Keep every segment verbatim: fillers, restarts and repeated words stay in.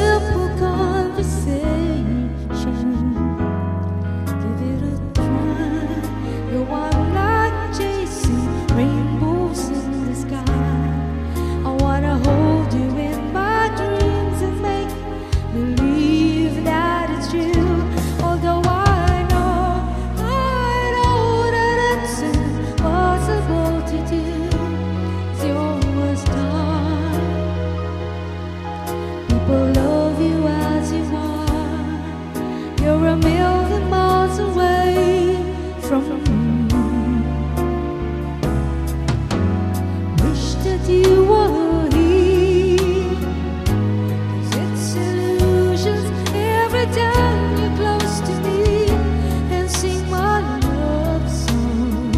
simple conversation. Give it a try. Though I'm not chasing rainbows in the sky, I wanna hold you in my dreams and make believe that it's true. Although I know, I know that it's impossible to do. It's yours, time. People love you as you are. You're a million miles away from me. Wish that you were here, 'cause it's illusions every time you're close to me and sing my love song.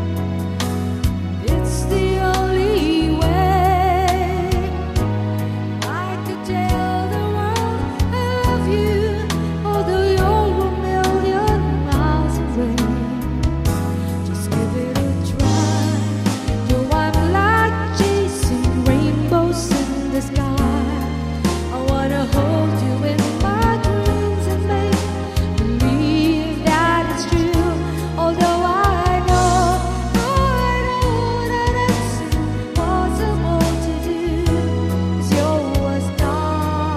It's the only way I could tell the world I love you, although you're a million miles away. Just give it a try. Though I'm like chasing rainbows in the sky, I wanna hold you in my dreams and make believe that it's true. Although I know, I know that it's impossible to do. 'Cause you're a star.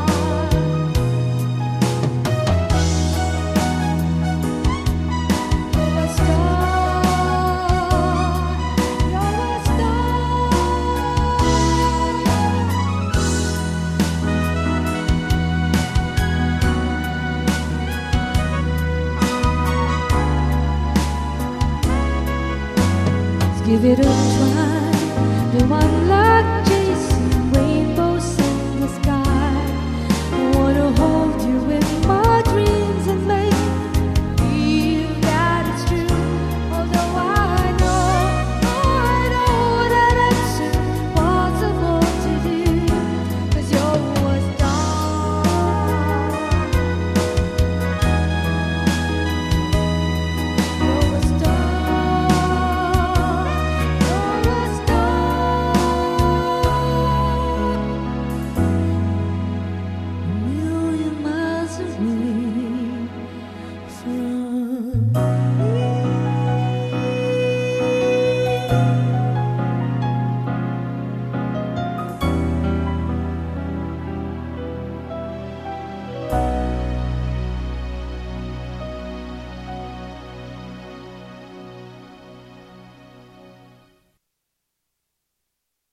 You're a star. You're a star. Let's give it a try. Though I'm like